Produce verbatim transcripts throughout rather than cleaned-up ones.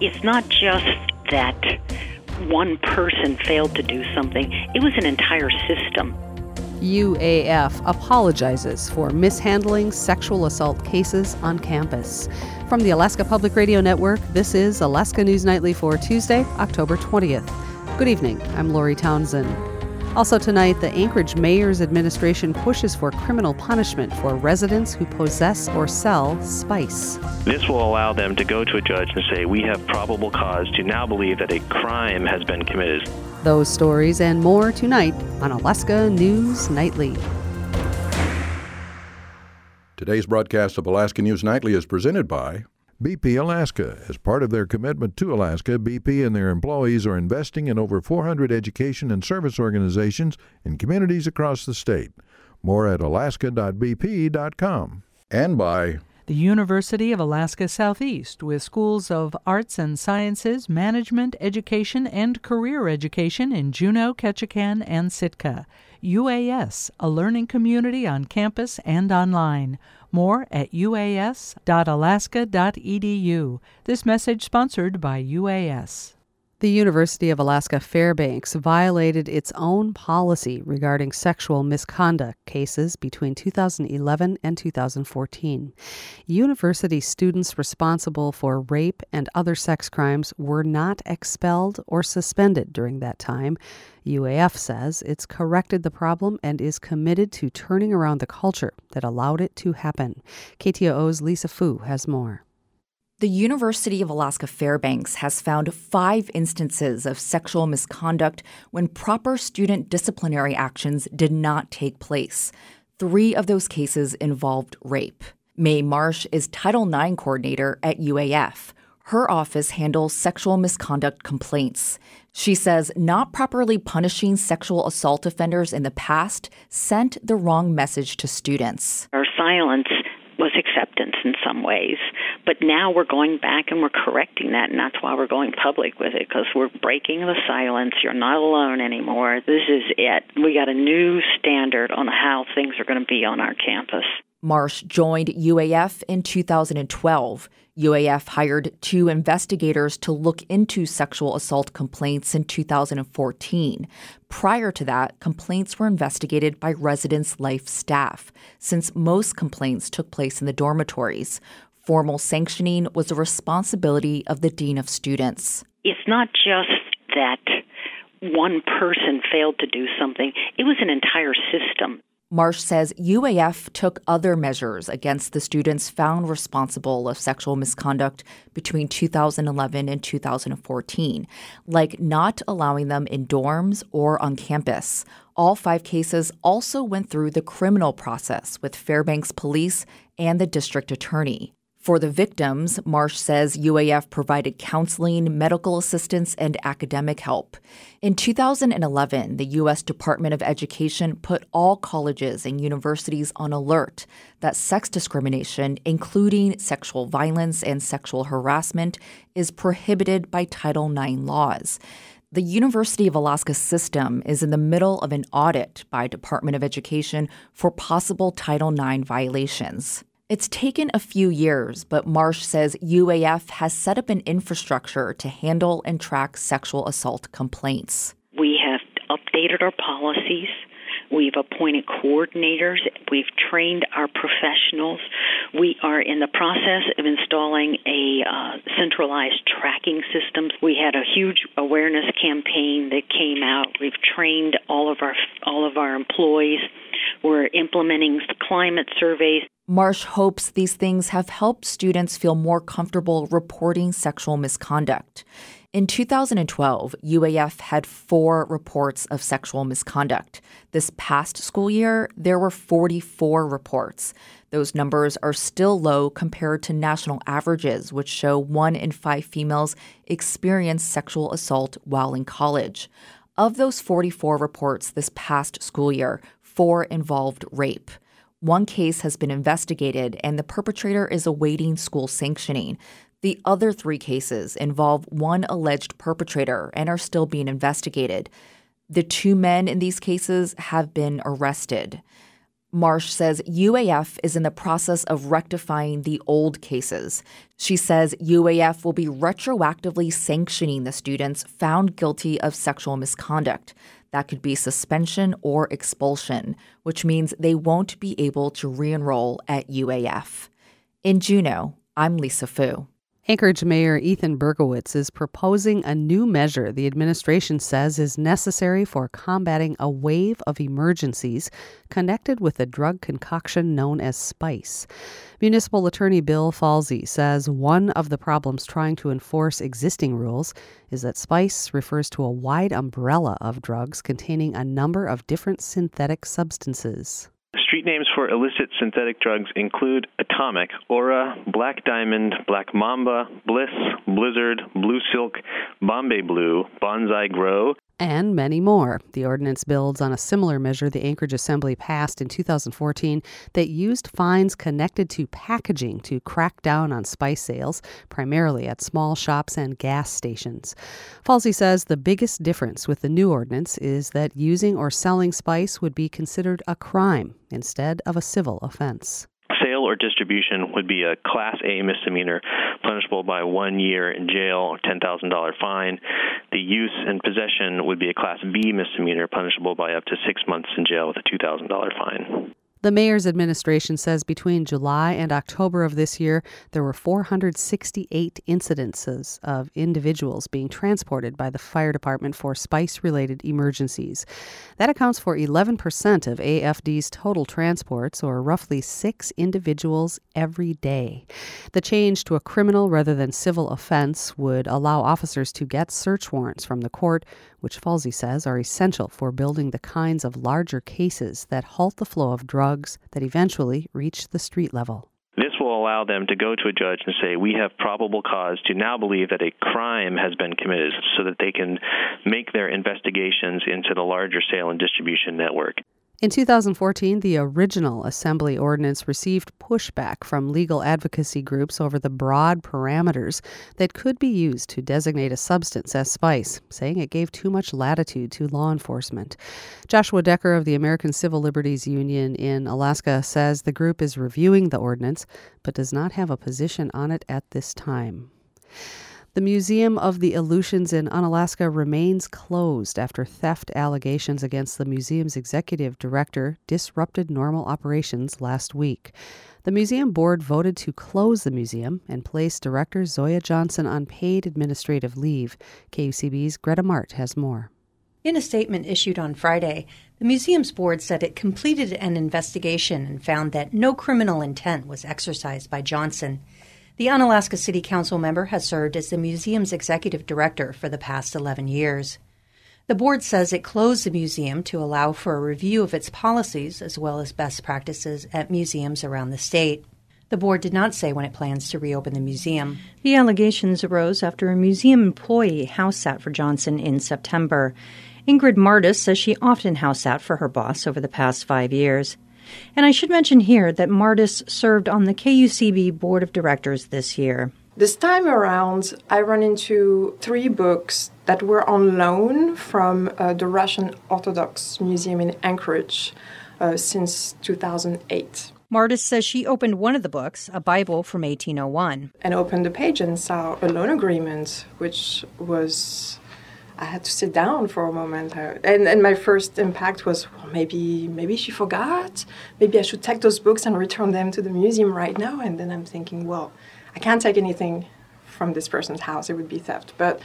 It's not just that one person failed to do something. It was an entire system. U A F apologizes for mishandling sexual assault cases on campus. From the Alaska Public Radio Network, this is Alaska News Nightly for Tuesday, October twentieth. Good evening, I'm Lori Townsend. Also tonight, the Anchorage Mayor's administration pushes for criminal punishment for residents who possess or sell spice. This will allow them to go to a judge and say, we have probable cause to now believe that a crime has been committed. Those stories and more tonight on Alaska News Nightly. Today's broadcast of Alaska News Nightly is presented by B P Alaska. As part of their commitment to Alaska, B P and their employees are investing in over four hundred education and service organizations in communities across the state. More at alaska dot b p dot com. And by the University of Alaska Southeast, with schools of arts and sciences, management, education, and career education in Juneau, Ketchikan, and Sitka. U A S, a learning community on campus and online. More at u a s dot alaska dot e d u. This message sponsored by U A S. The University of Alaska Fairbanks violated its own policy regarding sexual misconduct cases between two thousand eleven and two thousand fourteen. University students responsible for rape and other sex crimes were not expelled or suspended during that time. U A F says it's corrected the problem and is committed to turning around the culture that allowed it to happen. K T O O's Lisa Fu has more. The University of Alaska Fairbanks has found five instances of sexual misconduct when proper student disciplinary actions did not take place. Three of those cases involved rape. Mae Marsh is Title nine coordinator at U A F. Her office handles sexual misconduct complaints. She says not properly punishing sexual assault offenders in the past sent the wrong message to students. Our silence was acceptance in some ways, but now we're going back and we're correcting that, and that's why we're going public with it, because we're breaking the silence. You're not alone anymore. This is it. We got a new standard on how things are going to be on our campus. Marsh joined U A F in two thousand twelve. U A F hired two investigators to look into sexual assault complaints in two thousand fourteen. Prior to that, complaints were investigated by residence life staff, since most complaints took place in the dormitories. Formal sanctioning was the responsibility of the dean of students. It's not just that one person failed to do something. It was an entire system. Marsh says U A F took other measures against the students found responsible of sexual misconduct between two thousand eleven and two thousand fourteen, like not allowing them in dorms or on campus. All five cases also went through the criminal process with Fairbanks Police and the district attorney. For the victims, Marsh says U A F provided counseling, medical assistance, and academic help. In two thousand eleven, the U S Department of Education put all colleges and universities on alert that sex discrimination, including sexual violence and sexual harassment, is prohibited by Title nine laws. The University of Alaska system is in the middle of an audit by Department of Education for possible Title nine violations. It's taken a few years, but Marsh says U A F has set up an infrastructure to handle and track sexual assault complaints. We have updated our policies. We've appointed coordinators. We've trained our professionals. We are in the process of installing a uh, centralized tracking system. We had a huge awareness campaign that came out. We've trained all of our all of our employees. We're implementing the climate surveys. Marsh hopes these things have helped students feel more comfortable reporting sexual misconduct. In two thousand twelve, U A F had four reports of sexual misconduct. This past school year, there were forty-four reports. Those numbers are still low compared to national averages, which show one in five females experience sexual assault while in college. Of those forty-four reports this past school year, four involved rape. One case has been investigated, and the perpetrator is awaiting school sanctioning. The other three cases involve one alleged perpetrator and are still being investigated. The two men in these cases have been arrested. Marsh says U A F is in the process of rectifying the old cases. She says U A F will be retroactively sanctioning the students found guilty of sexual misconduct. That could be suspension or expulsion, which means they won't be able to re-enroll at U A F. In Juneau, I'm Lisa Fu. Anchorage Mayor Ethan Berkowitz is proposing a new measure the administration says is necessary for combating a wave of emergencies connected with a drug concoction known as spice. Municipal Attorney Bill Falsey says one of the problems trying to enforce existing rules is that spice refers to a wide umbrella of drugs containing a number of different synthetic substances. Street names for illicit synthetic drugs include Atomic, Aura, Black Diamond, Black Mamba, Bliss, Blizzard, Blue Silk, Bombay Blue, Bonsai Grow, and many more. The ordinance builds on a similar measure the Anchorage Assembly passed in two thousand fourteen that used fines connected to packaging to crack down on spice sales, primarily at small shops and gas stations. Falsey says the biggest difference with the new ordinance is that using or selling spice would be considered a crime instead of a civil offense. Sale or distribution would be a Class A misdemeanor, punishable by one year in jail or ten thousand dollars fine. The use and possession would be a Class B misdemeanor, punishable by up to six months in jail with a two thousand dollars fine. The mayor's administration says between July and October of this year, there were four hundred sixty-eight incidences of individuals being transported by the fire department for spice-related emergencies. That accounts for eleven percent of A F D's total transports, or roughly six individuals every day. The change to a criminal rather than civil offense would allow officers to get search warrants from the court, which Falsey says are essential for building the kinds of larger cases that halt the flow of drugs that eventually reach the street level. This will allow them to go to a judge and say, we have probable cause to now believe that a crime has been committed, so that they can make their investigations into the larger sale and distribution network. In two thousand fourteen, the original Assembly ordinance received pushback from legal advocacy groups over the broad parameters that could be used to designate a substance as spice, saying it gave too much latitude to law enforcement. Joshua Decker of the American Civil Liberties Union in Alaska says the group is reviewing the ordinance, but does not have a position on it at this time. The Museum of the Aleutians in Unalaska remains closed after theft allegations against the museum's executive director disrupted normal operations last week. The museum board voted to close the museum and place director Zoya Johnson on paid administrative leave. K U C B's Greta Mart has more. In a statement issued on Friday, the museum's board said it completed an investigation and found that no criminal intent was exercised by Johnson. The Unalaska City Council member has served as the museum's executive director for the past eleven years. The board says it closed the museum to allow for a review of its policies as well as best practices at museums around the state. The board did not say when it plans to reopen the museum. The allegations arose after a museum employee house sat for Johnson in September. Ingrid Martis says she often house sat for her boss over the past five years. And I should mention here that Martis served on the K U C B Board of Directors this year. This time around, I run into three books that were on loan from uh, the Russian Orthodox Museum in Anchorage uh, since two thousand eight. Martis says she opened one of the books, a Bible from eighteen oh one. And opened the page and saw a loan agreement, which was... I had to sit down for a moment. And, and my first impact was, well, maybe maybe she forgot. Maybe I should take those books and return them to the museum right now. And then I'm thinking, well, I can't take anything from this person's house. It would be theft. But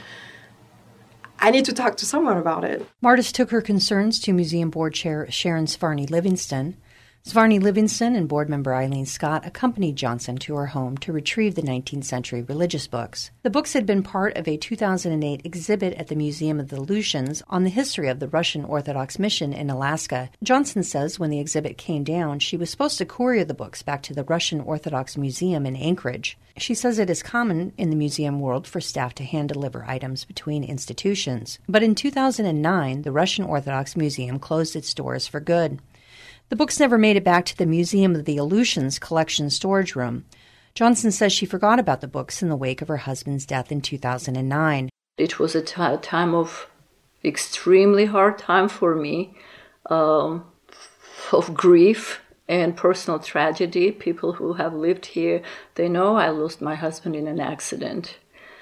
I need to talk to someone about it. Martis took her concerns to Museum Board Chair Sharon Svarney Livingston. Svarney Livingston and board member Eileen Scott accompanied Johnson to her home to retrieve the nineteenth century religious books. The books had been part of a two thousand eight exhibit at the Museum of the Aleutians on the history of the Russian Orthodox mission in Alaska. Johnson says when the exhibit came down, she was supposed to courier the books back to the Russian Orthodox Museum in Anchorage. She says it is common in the museum world for staff to hand-deliver items between institutions. But in two thousand nine, the Russian Orthodox Museum closed its doors for good. The books never made it back to the Museum of the Aleutians collection storage room. Johnson says she forgot about the books in the wake of her husband's death in two thousand nine. It was a t- time of extremely hard time for me, um, of grief and personal tragedy. People who have lived here, they know I lost my husband in an accident.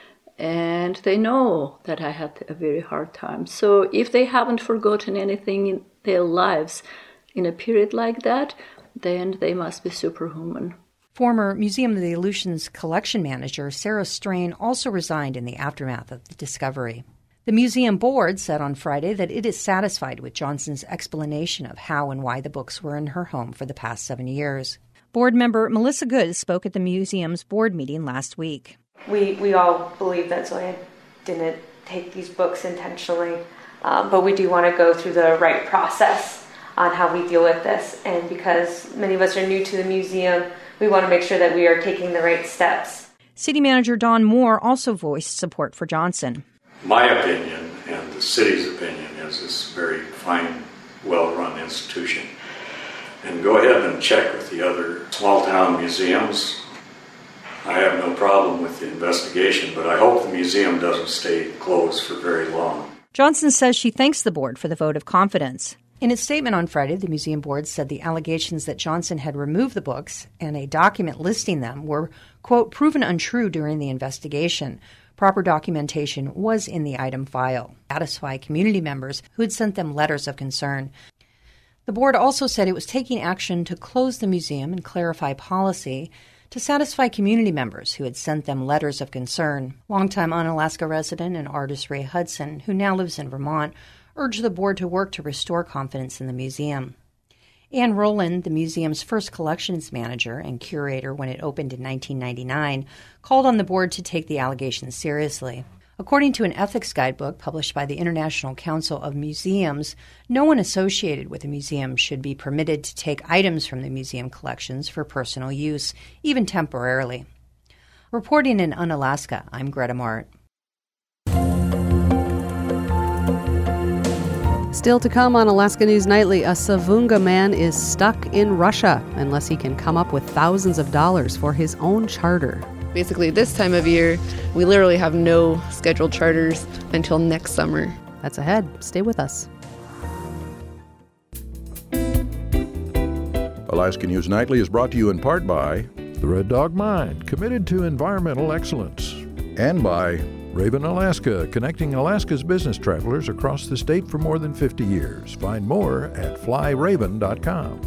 And they know that I had a very hard time. So if they haven't forgotten anything in their lives in a period like that, then they must be superhuman. Former Museum of the Aleutians collection manager Sarah Strain also resigned in the aftermath of the discovery. The museum board said on Friday that it is satisfied with Johnson's explanation of how and why the books were in her home for the past seven years. Board member Melissa Good spoke at the museum's board meeting last week. We we all believe that Zoya didn't take these books intentionally, uh, but we do want to go through the right process on how we deal with this. And because many of us are new to the museum, we want to make sure that we are taking the right steps. City Manager Don Moore also voiced support for Johnson. My opinion and the city's opinion is this very fine, well-run institution. And go ahead and check with the other small-town museums. I have no problem with the investigation, but I hope the museum doesn't stay closed for very long. Johnson says she thanks the board for the vote of confidence. In its statement on Friday, the museum board said the allegations that Johnson had removed the books and a document listing them were, quote, proven untrue during the investigation. Proper documentation was in the item file. Satisfy community members who had sent them letters of concern. The board also said it was taking action to close the museum and clarify policy to satisfy community members who had sent them letters of concern. Longtime Unalaska resident and artist Ray Hudson, who now lives in Vermont, urged the board to work to restore confidence in the museum. Ann Rowland, the museum's first collections manager and curator when it opened in nineteen ninety-nine, called on the board to take the allegations seriously. According to an ethics guidebook published by the International Council of Museums, no one associated with a museum should be permitted to take items from the museum collections for personal use, even temporarily. Reporting in Unalaska, I'm Greta Mart. Still to come on Alaska News Nightly, a Savunga man is stuck in Russia unless he can come up with thousands of dollars for his own charter. Basically, this time of year, we literally have no scheduled charters until next summer. That's ahead. Stay with us. Alaska News Nightly is brought to you in part by the Red Dog Mine, committed to environmental excellence, and by Raven Alaska, connecting Alaska's business travelers across the state for more than fifty years. Find more at fly raven dot com.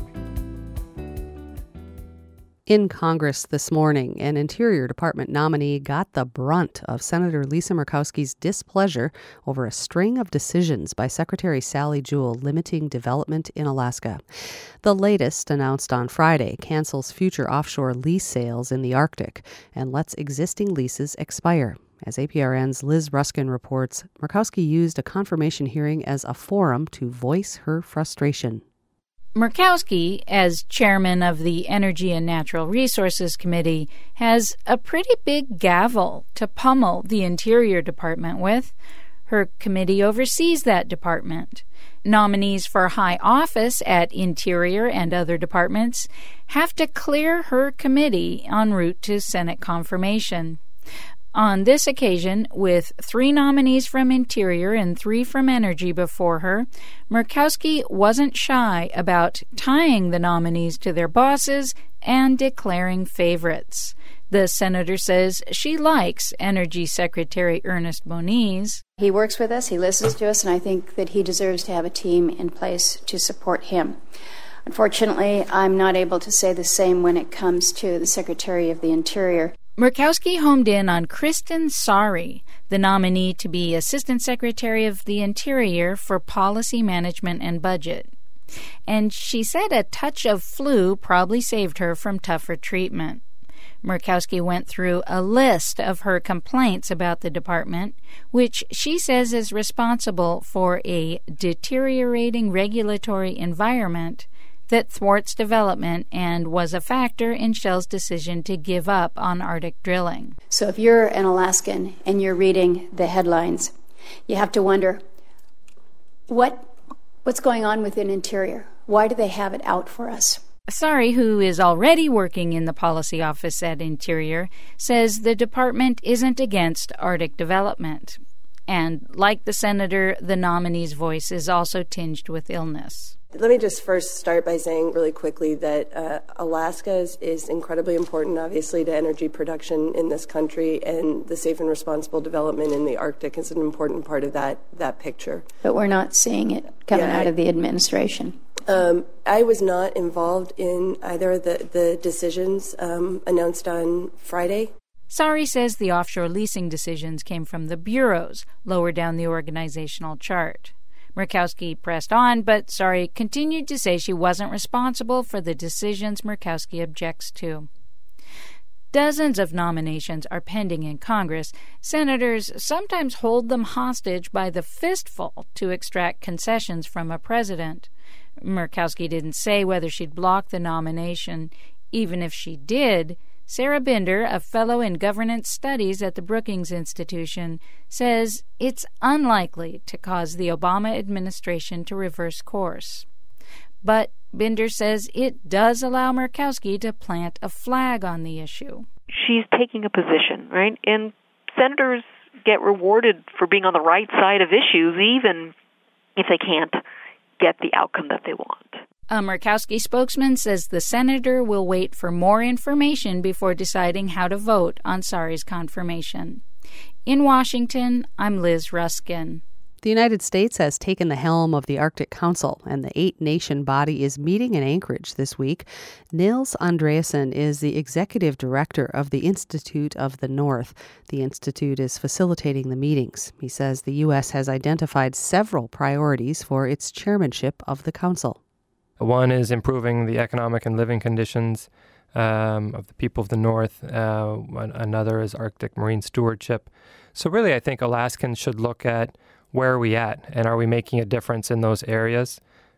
In Congress this morning, an Interior Department nominee got the brunt of Senator Lisa Murkowski's displeasure over a string of decisions by Secretary Sally Jewell limiting development in Alaska. The latest, announced on Friday, cancels future offshore lease sales in the Arctic and lets existing leases expire. As A P R N's Liz Ruskin reports, Murkowski used a confirmation hearing as a forum to voice her frustration. Murkowski, as chairman of the Energy and Natural Resources Committee, has a pretty big gavel to pummel the Interior Department with. Her committee oversees that department. Nominees for high office at Interior and other departments have to clear her committee en route to Senate confirmation. On this occasion, with three nominees from Interior and three from Energy before her, Murkowski wasn't shy about tying the nominees to their bosses and declaring favorites. The senator says she likes Energy Secretary Ernest Moniz. He works with us, he listens to us, and I think that he deserves to have a team in place to support him. Unfortunately, I'm not able to say the same when it comes to the Secretary of the Interior. Murkowski homed in on Kristen Sari, the nominee to be Assistant Secretary of the Interior for Policy Management and Budget. And she said a touch of flu probably saved her from tougher treatment. Murkowski went through a list of her complaints about the department, which she says is responsible for a deteriorating regulatory environment that thwarts development and was a factor in Shell's decision to give up on Arctic drilling. So if you're an Alaskan and you're reading the headlines, you have to wonder, what what's going on within Interior? Why do they have it out for us? Sari, who is already working in the policy office at Interior, says the department isn't against Arctic development. And like the senator, the nominee's voice is also tinged with illness. Let me just first start by saying really quickly that uh, Alaska is, is incredibly important, obviously, to energy production in this country, and the safe and responsible development in the Arctic is an important part of that that picture. But we're not seeing it coming yeah, out I, of the administration. Um, I was not involved in either of the, the decisions um, announced on Friday. Sari says the offshore leasing decisions came from the bureaus, lower down the organizational chart. Murkowski pressed on, but Sari continued to say she wasn't responsible for the decisions Murkowski objects to. Dozens of nominations are pending in Congress. Senators sometimes hold them hostage by the fistful to extract concessions from a president. Murkowski didn't say whether she'd block the nomination. Even if she did, Sarah Binder, a fellow in governance studies at the Brookings Institution, says it's unlikely to cause the Obama administration to reverse course. But Binder says it does allow Murkowski to plant a flag on the issue. She's taking a position, right? And senators get rewarded for being on the right side of issues, even if they can't get the outcome that they want. A Murkowski spokesman says the senator will wait for more information before deciding how to vote on Sari's confirmation. In Washington, I'm Liz Ruskin. The United States has taken the helm of the Arctic Council, and the eight-nation body is meeting in Anchorage this week. Nils Andreasen is the executive director of the Institute of the North. The institute is facilitating the meetings. He says the U S has identified several priorities for its chairmanship of the council. One is improving the economic and living conditions um, of the people of the North. Uh, another is Arctic marine stewardship. So really, I think Alaskans should look at where are we at and are we making a difference in those areas.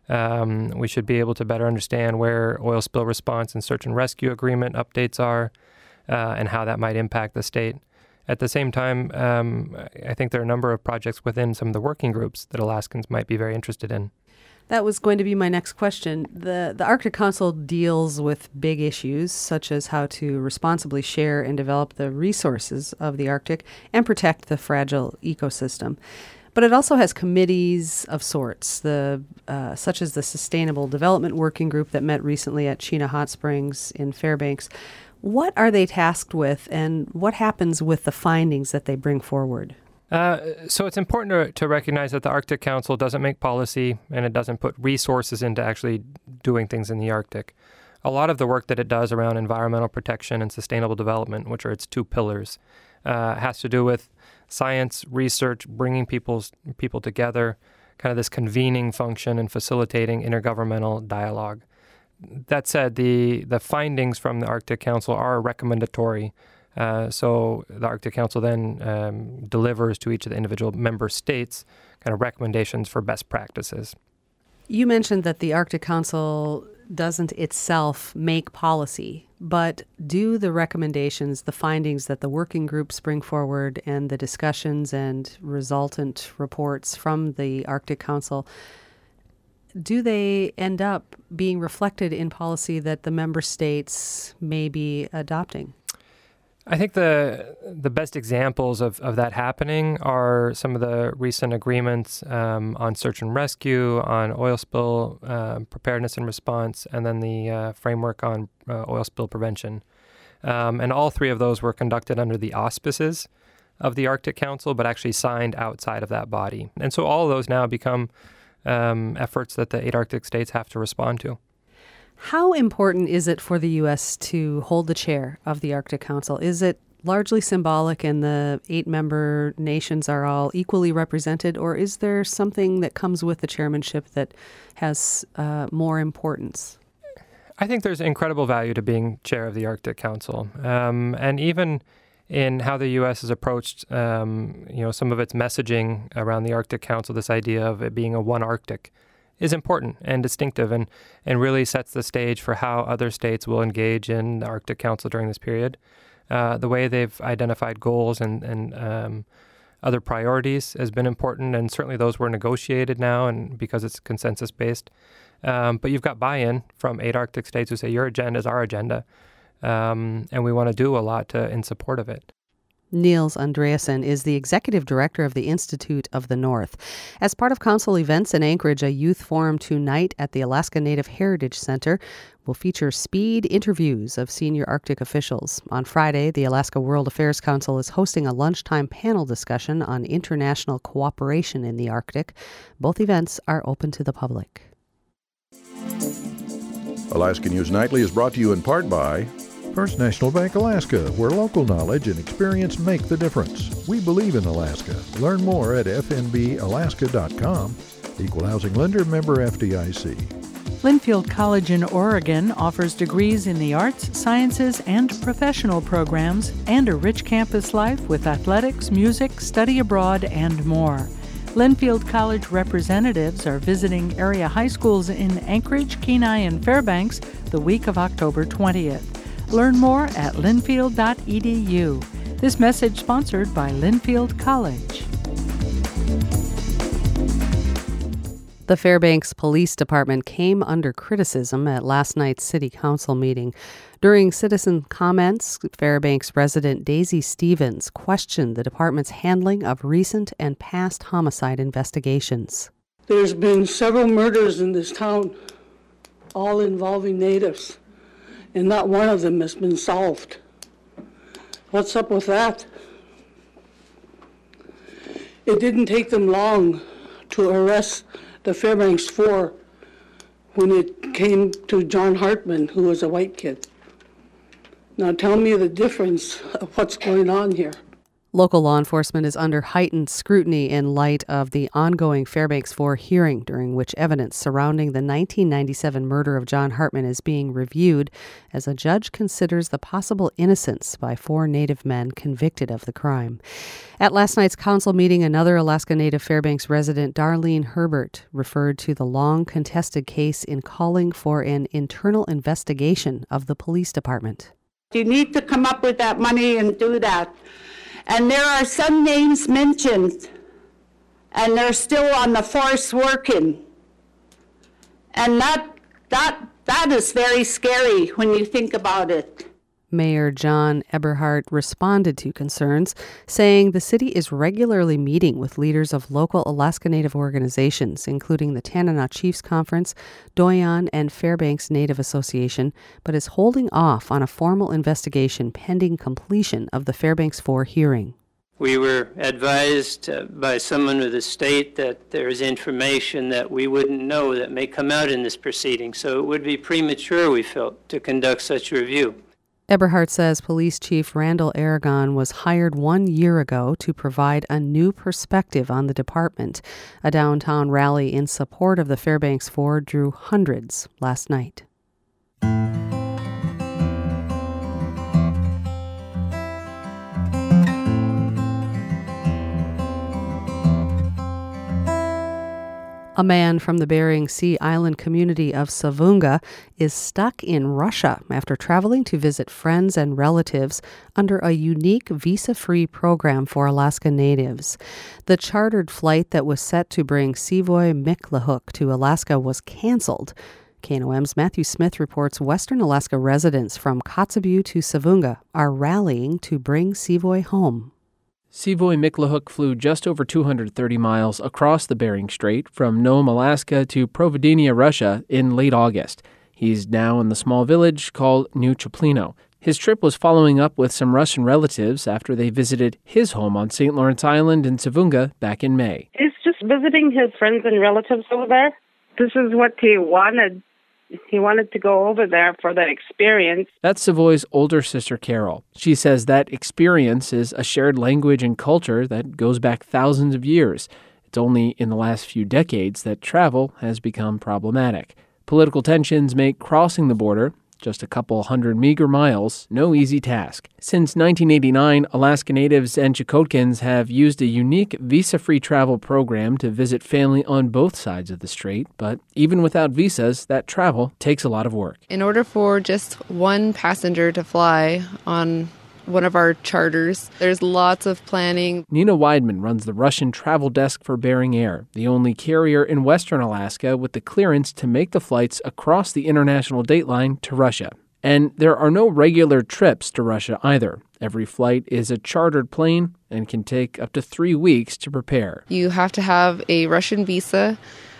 Um, we should be able to better understand where oil spill response and search and rescue agreement updates are uh, and how that might impact the state. At the same time, um, I think there are a number of projects within some of the working groups that Alaskans might be very interested in. That was going to be my next question. The the Arctic Council deals with big issues such as how to responsibly share and develop the resources of the Arctic and protect the fragile ecosystem. But it also has committees of sorts, the uh, such as the Sustainable Development Working Group that met recently at Chena Hot Springs in Fairbanks. What are they tasked with, and what happens with the findings that they bring forward? Uh, so it's important to, to recognize that the Arctic Council doesn't make policy and it doesn't put resources into actually doing things in the Arctic. A lot of the work that it does around environmental protection and sustainable development, which are its two pillars, uh, has to do with science, research, bringing people's, people together, kind of this convening function and facilitating intergovernmental dialogue. That said, the, the findings from the Arctic Council are recommendatory. Uh, so the Arctic Council then um, delivers to each of the individual member states kind of recommendations for best practices. You mentioned that the Arctic Council doesn't itself make policy, but do the recommendations, the findings that the working groups bring forward and the discussions and resultant reports from the Arctic Council, do they end up being reflected in policy that the member states may be adopting? I think the the best examples of, of that happening are some of the recent agreements um, on search and rescue, on oil spill uh, preparedness and response, and then the uh, framework on uh, oil spill prevention. Um, and all three of those were conducted under the auspices of the Arctic Council, but actually signed outside of that body. And so all of those now become um, efforts that the eight Arctic states have to respond to. How important is it for the U S to hold the chair of the Arctic Council? Is it largely symbolic and the eight member nations are all equally represented, or is there something that comes with the chairmanship that has uh, more importance? I think there's incredible value to being chair of the Arctic Council. Um, and even in how the U S has approached, um, you know, some of its messaging around the Arctic Council, this idea of it being a one Arctic, is important and distinctive and, and really sets the stage for how other states will engage in the Arctic Council during this period. Uh, the way they've identified goals and, and um, other priorities has been important, and certainly those were negotiated now and because it's consensus-based. Um, but you've got buy-in from eight Arctic states who say your agenda is our agenda, um, and we want to do a lot to, in support of it. Niels Andreasen is the executive director of the Institute of the North. As part of council events in Anchorage, a youth forum tonight at the Alaska Native Heritage Center will feature speed interviews of senior Arctic officials. On Friday, the Alaska World Affairs Council is hosting a lunchtime panel discussion on international cooperation in the Arctic. Both events are open to the public. Alaska News Nightly is brought to you in part by First National Bank Alaska, where local knowledge and experience make the difference. We believe in Alaska. Learn more at f n b alaska dot com. Equal Housing Lender, member F D I C. Linfield College in Oregon offers degrees in the arts, sciences, and professional programs, and a rich campus life with athletics, music, study abroad, and more. Linfield College representatives are visiting area high schools in Anchorage, Kenai, and Fairbanks the week of October twentieth. Learn more at linfield dot e d u. This message sponsored by Linfield College. The Fairbanks Police Department came under criticism at last night's City Council meeting. During citizen comments, Fairbanks resident Daisy Stevens questioned the department's handling of recent and past homicide investigations. There's been several murders in this town, all involving natives, and not one of them has been solved. What's up with that? It didn't take them long to arrest the Fairbanks Four when it came to John Hartman, who was a white kid. Now tell me the difference of what's going on here. Local law enforcement is under heightened scrutiny in light of the ongoing Fairbanks Four hearing, during which evidence surrounding the nineteen ninety-seven murder of John Hartman is being reviewed as a judge considers the possible innocence by four Native men convicted of the crime. At last night's council meeting, another Alaska Native Fairbanks resident, Darlene Herbert, referred to the long contested case in calling for an internal investigation of the police department. You need to come up with that money and do that. And there are some names mentioned, and they're still on the force working. And that that that is very scary when you think about it. Mayor John Eberhardt responded to concerns, saying the city is regularly meeting with leaders of local Alaska Native organizations, including the Tanana Chiefs Conference, Doyon, and Fairbanks Native Association, but is holding off on a formal investigation pending completion of the Fairbanks Four hearing. We were advised uh, by someone with the state that there is information that we wouldn't know that may come out in this proceeding, so it would be premature, we felt, to conduct such a review. Eberhardt says Police Chief Randall Aragon was hired one year ago to provide a new perspective on the department. A downtown rally in support of the Fairbanks Four drew hundreds last night. A man from the Bering Sea island community of Savunga is stuck in Russia after traveling to visit friends and relatives under a unique visa-free program for Alaska Natives. The chartered flight that was set to bring Sivoy Miklahuk to Alaska was canceled. K N O M's Matthew Smith reports Western Alaska residents from Kotzebue to Savunga are rallying to bring Sivoy home. Sivoy Miklahuk flew just over two hundred thirty miles across the Bering Strait from Nome, Alaska to Providencia, Russia in late August. He's now in the small village called New Chaplino. His trip was following up with some Russian relatives after they visited his home on Saint Lawrence Island in Savunga back in May. He's just visiting his friends and relatives over there. This is what he wanted. He wanted to go over there for that experience. That's Savoy's older sister, Carol. She says that experience is a shared language and culture that goes back thousands of years. It's only in the last few decades that travel has become problematic. Political tensions make crossing the border, just a couple hundred meager miles, no easy task. Since nineteen eighty-nine, Alaska Natives and Chukotkins have used a unique visa-free travel program to visit family on both sides of the strait, but even without visas, that travel takes a lot of work. In order for just one passenger to fly on one of our charters, there's lots of planning. Nina Weidman runs the Russian travel desk for Bering Air, the only carrier in Western Alaska with the clearance to make the flights across the international date line to Russia. And there are no regular trips to Russia either. Every flight is a chartered plane and can take up to three weeks to prepare. You have to have a Russian visa,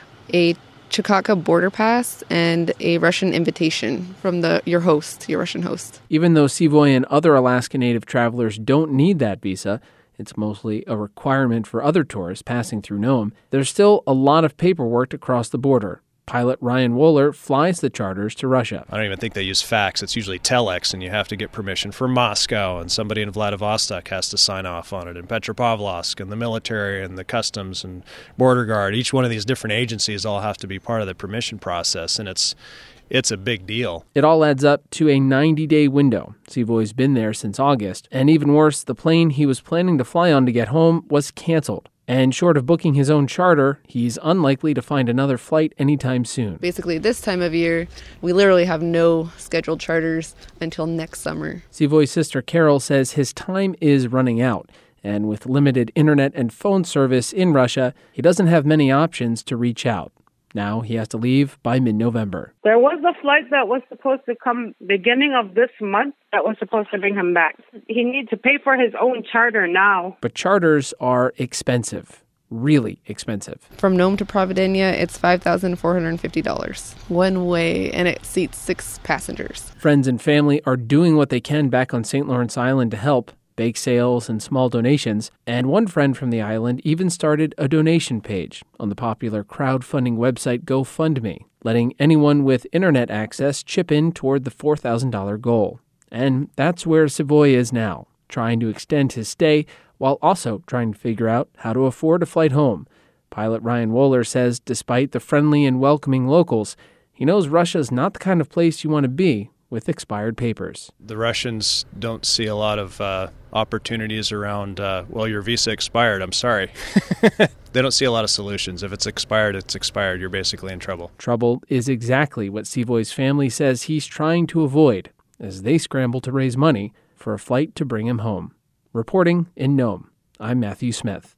a Chukotka border pass, and a Russian invitation from the your host, your Russian host. Even though Sivoy and other Alaska Native travelers don't need that visa, it's mostly a requirement for other tourists passing through Nome, there's still a lot of paperwork to cross the border. Pilot Ryan Wohler flies the charters to Russia. I don't even think they use fax. It's usually telex, and you have to get permission from Moscow, and somebody in Vladivostok has to sign off on it, and Petropavlovsk, and the military, and the customs, and border guard. Each one of these different agencies all have to be part of the permission process, and it's it's a big deal. It all adds up to a ninety-day window. Sivoy's been there since August, and even worse, the plane he was planning to fly on to get home was canceled. And short of booking his own charter, he's unlikely to find another flight anytime soon. Basically, this time of year, we literally have no scheduled charters until next summer. Sivoy's sister Carol says his time is running out. And with limited internet and phone service in Russia, he doesn't have many options to reach out. Now he has to leave by mid-November. There was a flight that was supposed to come beginning of this month that was supposed to bring him back. He needs to pay for his own charter now. But charters are expensive, really expensive. From Nome to Providenia, it's five thousand four hundred fifty dollars one way, and it seats six passengers. Friends and family are doing what they can back on Saint Lawrence Island to help. Bake sales and small donations, and one friend from the island even started a donation page on the popular crowdfunding website GoFundMe, letting anyone with internet access chip in toward the four thousand dollars goal. And that's where Sivoy is now, trying to extend his stay while also trying to figure out how to afford a flight home. Pilot Ryan Wohler says despite the friendly and welcoming locals, he knows Russia's not the kind of place you want to be with expired papers. The Russians don't see a lot of uh, opportunities around, uh, well, your visa expired, I'm sorry. They don't see a lot of solutions. If it's expired, it's expired. You're basically in trouble. Trouble is exactly what Sivoy's family says he's trying to avoid as they scramble to raise money for a flight to bring him home. Reporting in Nome, I'm Matthew Smith.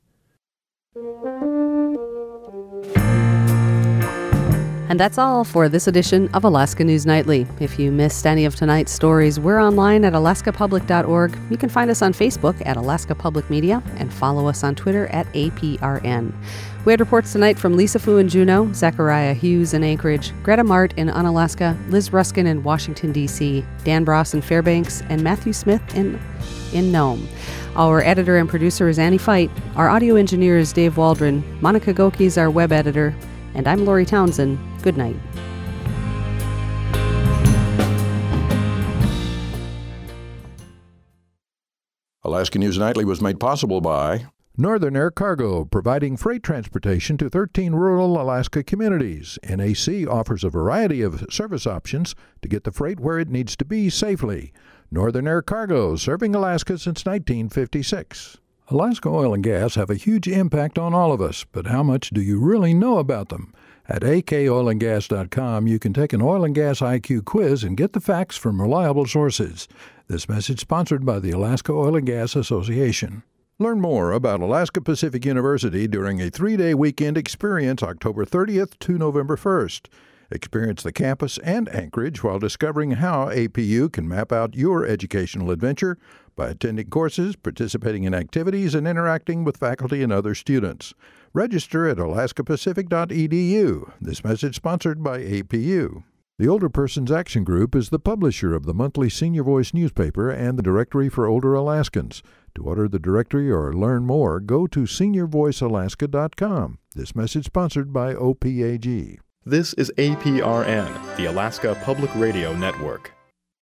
And that's all for this edition of Alaska News Nightly. If you missed any of tonight's stories, we're online at alaska public dot org. You can find us on Facebook at Alaska Public Media and follow us on Twitter at A P R N. We had reports tonight from Lisa Fu in Juneau, Zachariah Hughes in Anchorage, Greta Mart in Unalaska, Liz Ruskin in Washington, D C, Dan Bross in Fairbanks, and Matthew Smith in, in Nome. Our editor and producer is Annie Fight. Our audio engineer is Dave Waldron. Monica Goki is our web editor. And I'm Lori Townsend. Good night. Alaska News Nightly was made possible by Northern Air Cargo, providing freight transportation to thirteen rural Alaska communities. N A C offers a variety of service options to get the freight where it needs to be safely. Northern Air Cargo, serving Alaska since nineteen fifty-six. Alaska Oil and Gas have a huge impact on all of us, but how much do you really know about them? At A K oil and gas dot com, you can take an oil and gas I Q quiz and get the facts from reliable sources. This message sponsored by the Alaska Oil and Gas Association. Learn more about Alaska Pacific University during a three-day weekend experience October thirtieth to November first. Experience the campus and Anchorage while discovering how A P U can map out your educational adventure by attending courses, participating in activities, and interacting with faculty and other students. Register at alaska pacific dot e d u. This message sponsored by A P U. The Older Persons Action Group is the publisher of the monthly Senior Voice newspaper and the Directory for Older Alaskans. To order the directory or learn more, go to senior voice alaska dot com. This message sponsored by O P A G. This is A P R N, the Alaska Public Radio Network.